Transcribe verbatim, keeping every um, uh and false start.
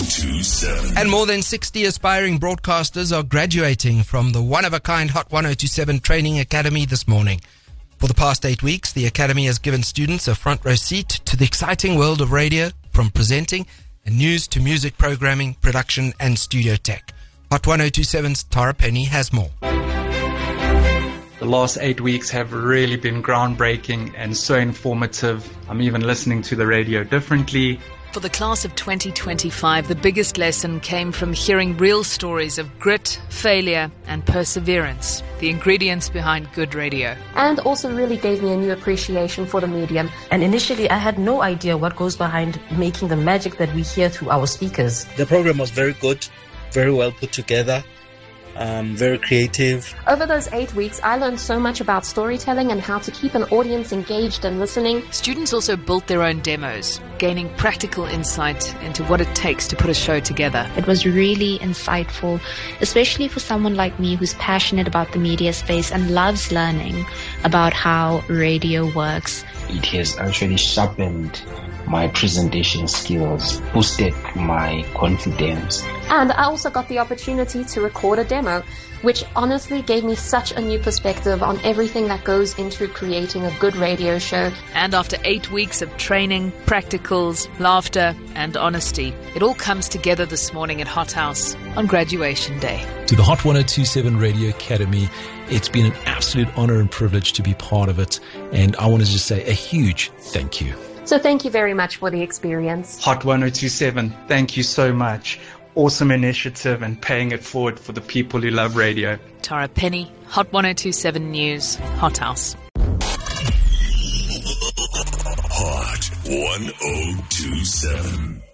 two seven. And more than sixty aspiring broadcasters are graduating from the one-of-a-kind Hot one oh two seven Training Academy this morning. For the past eight weeks, the Academy has given students a front row seat to the exciting world of radio, from presenting and news to music programming, production and studio tech. Hot one oh two seven's Tara Penny has more. The last eight weeks have really been groundbreaking and so informative. I'm even listening to the radio differently. For the class of twenty twenty-five, the biggest lesson came from hearing real stories of grit, failure and perseverance, the ingredients behind good radio. And also really gave me a new appreciation for the medium. And initially I had no idea what goes behind making the magic that we hear through our speakers. The program was very good, very well put together. Um, very creative. Over those eight weeks, I learned so much about storytelling and how to keep an audience engaged and listening. Students also built their own demos, gaining practical insight into what it takes to put a show together. It was really insightful, especially for someone like me who's passionate about the media space and loves learning about how radio works. It has actually sharpened my presentation skills, boosted my confidence. And I also got the opportunity to record a demo, which honestly gave me such a new perspective on everything that goes into creating a good radio show. And after eight weeks of training, practicals, laughter and honesty, it all comes together this morning at Hot House on graduation day. To the Hot one oh two seven Radio Academy, it's been an absolute honor and privilege to be part of it. And I want to just say a huge thank you. So thank you very much for the experience. Hot one oh two seven, thank you so much. Awesome initiative and paying it forward for the people who love radio. Tara Penny, Hot one oh two seven News, Hot House. Hot one oh two seven.